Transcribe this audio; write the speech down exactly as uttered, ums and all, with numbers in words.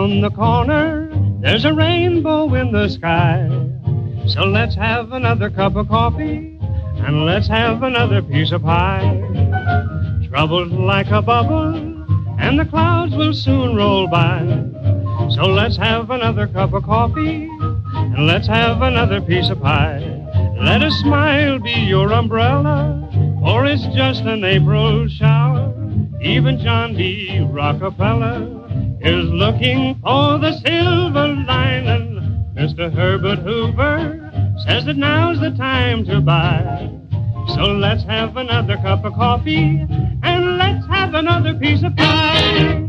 around the corner, there's a rainbow in the sky. So let's have another cup of coffee, and let's have another piece of pie. Trouble's like a bubble, and the clouds will soon roll by. So let's have another cup of coffee, and let's have another piece of pie. Let a smile be your umbrella, or it's just an April shower. Even John D. Rockefeller is looking for the silver lining. Mister Herbert Hoover says that now's the time to buy. So let's have another cup of coffee, and let's have another piece of pie.